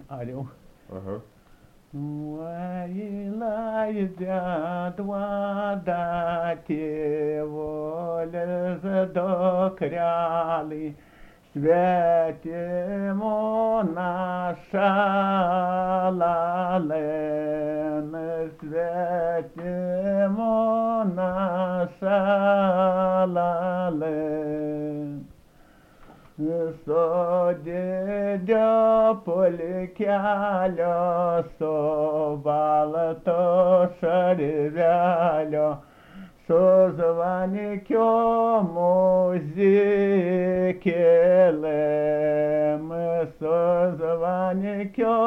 Алло. Ага. Докряли, святимо наша лален, святимо наша лален. Sodidė pulkelio su balto šarvelio, su zvanikio muzikėlėm, su zvanikio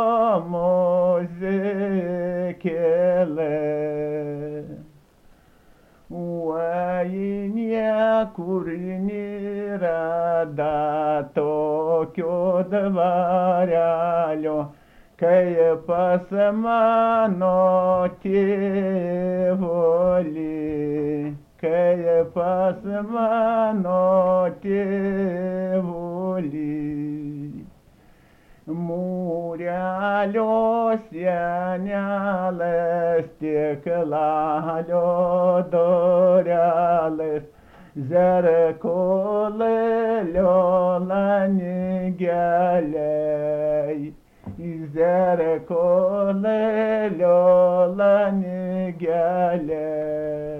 muzikėlėm. Uai, niekur nėra tokio dvarelio, kai pas mano tėvulį, kai pas mano tėvulį. Mūrelio sienelės, stiklalio dureles, zerkolelio langeliai, zerkolelio langeliai.